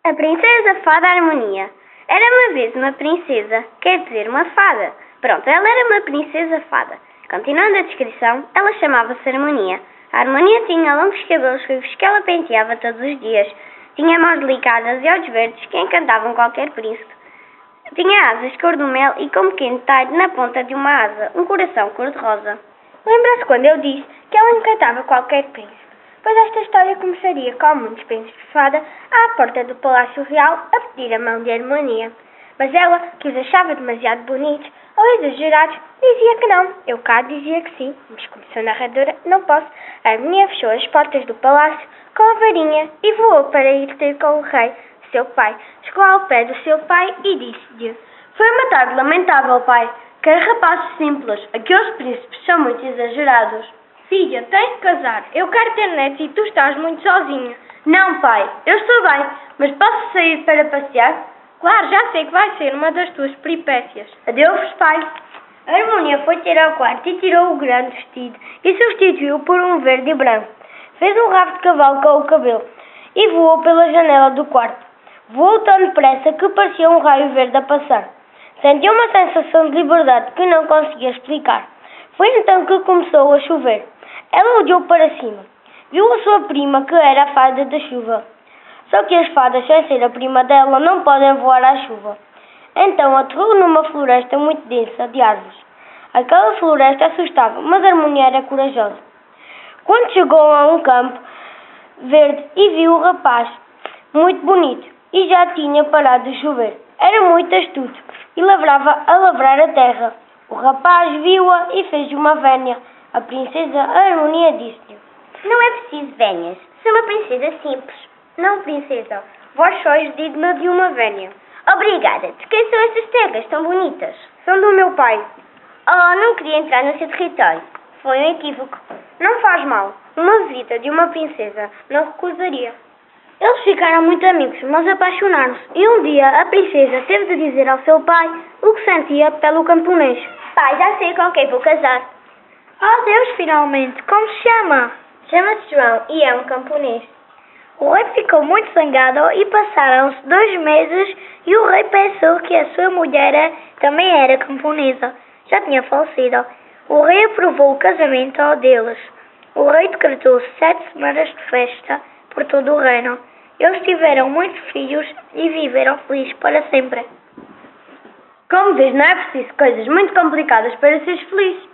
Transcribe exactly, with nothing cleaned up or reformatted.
A princesa fada Harmonia. Era uma vez uma princesa, quer dizer, uma fada. Pronto, ela era uma princesa fada. Continuando a descrição, ela chamava-se Harmonia. A Harmonia tinha longos cabelos ruivos que ela penteava todos os dias. Tinha mãos delicadas e olhos verdes que encantavam qualquer príncipe. Tinha asas cor do mel e com um pequeno talho na ponta de uma asa, um coração cor-de-rosa. Lembra-se quando eu disse que ela encantava qualquer príncipe? Pois esta história começaria com muitos príncipes de fada à porta do Palácio Real a pedir a mão de Harmonia. Mas ela, que os achava demasiado bonitos ou exagerados, dizia que não. Eu cá dizia que sim, mas como sou narradora, não posso. A Harmonia fechou as portas do palácio com a varinha e voou para ir ter com o rei, seu pai. Chegou ao pé do seu pai e disse-lhe: "Foi uma tarde lamentável, pai. Quero rapazes simples. Aqueles príncipes são muito exagerados." "Filha, tens de casar. Eu quero ter netos e tu estás muito sozinha." "Não, pai. Eu estou bem. Mas posso sair para passear?" "Claro, já sei que vai ser uma das tuas peripécias." "Adeus, pai." A Harmonia foi ter ao quarto e tirou o grande vestido e substituiu por um verde e branco. Fez um rabo de cavalo com o cabelo e voou pela janela do quarto. Voou tão depressa que parecia um raio verde a passar. Sentiu uma sensação de liberdade que não conseguia explicar. Foi então que começou a chover. Ela olhou para cima. Viu a sua prima, que era a fada da chuva. Só que as fadas, sem ser a prima dela, não podem voar à chuva. Então aterrou numa floresta muito densa de árvores. Aquela floresta assustava, mas a Harmonia era corajosa. Quando chegou a um campo verde e viu o rapaz, muito bonito, e já tinha parado de chover. Era muito astuto e lavrava a lavrar a terra. O rapaz viu-a e fez uma vénia. A princesa Harmonia disse-lhe: "Não é preciso vénias. Sou uma princesa simples." "Não, princesa. Vós sois digna de uma vénia." "Obrigada. De quem são estas terras tão bonitas?" "São do meu pai." "Oh, não queria entrar no seu território." "Foi um equívoco." "Não faz mal. Uma visita de uma princesa não recusaria." Eles ficaram muito amigos, mas apaixonaram-se. E um dia a princesa teve de dizer ao seu pai o que sentia pelo camponês. "Pai, já sei com quem vou casar." "Oh Deus, finalmente! Como se chama?" "Chama-se João e é um camponês." O rei ficou muito zangado e passaram-se dois meses e o rei pensou que a sua mulher também era camponesa. Já tinha falecido. O rei aprovou o casamento ao deles. O rei decretou sete semanas de festa por todo o reino. Eles tiveram muitos filhos e viveram felizes para sempre. Como vês, não é preciso coisas muito complicadas para seres feliz.